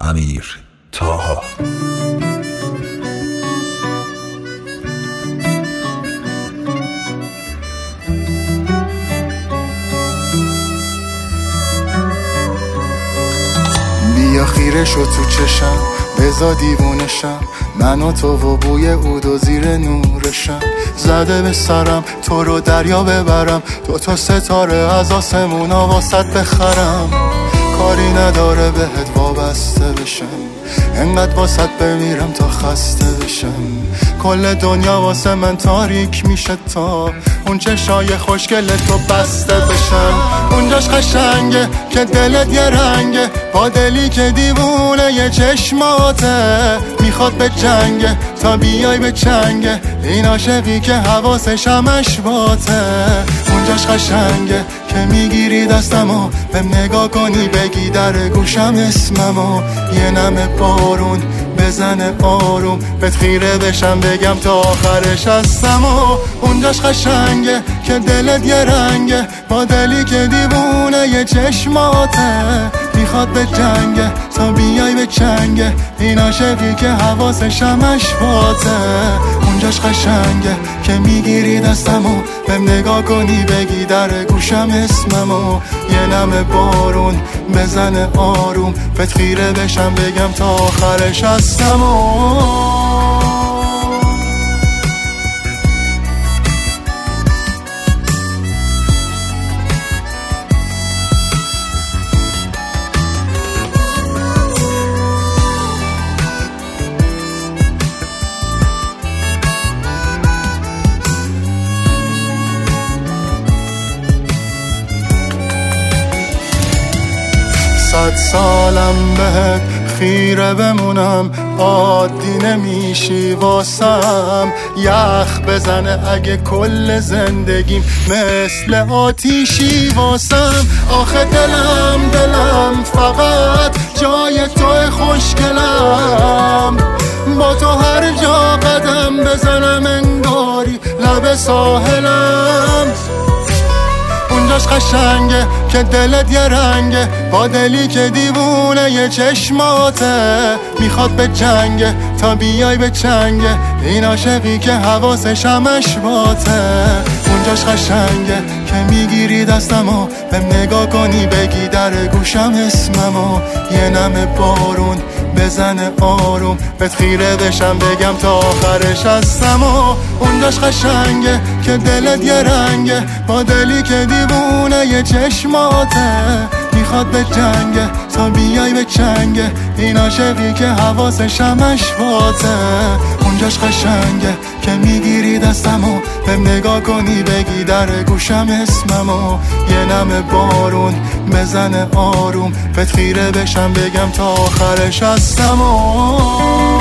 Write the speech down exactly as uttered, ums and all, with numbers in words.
امیر طاها. بیا خیره شو تو چشم، بزا دیوونشم، من و تو و بوی عود و زیر نورشم. زده به سرم تو رو دریا ببرم، دو تا ستاره از آسمونا واسط بخرم. کاری نداره بهت وابسته بشم، انقدر واسط بمیرم تا خسته بشم. کل دنیا واسه من تاریک میشه تا اون چشای خوشگل تو بسته بشم. اونجاش قشنگه که دلت یه رنگه، با دلی که دیوونه یه چشماته. میخواد به جنگه تا بیای به چنگه، این عاشقی که حواسش همش باته. اونجاش قشنگه که میگیری دستمو، بهم نگاه کنی بگی در گوشم اسممو. یه نم بارون بزنه آروم، بهت خیره بشم بگم تا آخرش هستم. و اونجاش قشنگه که دلت یه رنگه، با دلی که دیوونه یه چشماته. میخواد به جنگه تا بیای به چنگه، این عاشقی که حواسش همش باته. اونجاش قشنگه که میگیری دستمو، بهم نگاه کنی بگی در گوشم اسممو. یه نم بارون بزنه آروم، بهت خیره بشم بگم تا آخرش هستم. صد سالم بهت خیره بمونم، عادی نمیشی واسم. یخ بزنه اگه کل زندگیم مثل آتیشی واسم. آخه دلم دلم فقط جای توی خوشگلم، با تو هر جا قدم بزنم انگاری لب ساحلم. اونجاش قشنگه که دلت یه رنگه، با دلی که دیوونه یه چشماته. میخواد به جنگه تا بیای به چنگه، این عاشقی که حواسش همش باته. اونجاش قشنگه که میگیری دستمو، بهم نگاه کنی بگی در گوشم اسممو. یه نم بارون بزنه آروم، بهت خیره بشم بگم تا آخرش هستم. و اونجاش قشنگه که دلت یه رنگه، با دلی که دیوونه یه چشماته. میخواد به جنگه تا بیای به چنگه، این عاشقی که حواسش همش باته. اونجاش قشنگه که میگیری دستمو، بهم نگاه کنی بگی در گوشم اسممو. یه نم بارون بزنه آروم، بهت خیره بشم بگم تا آخرش هستم.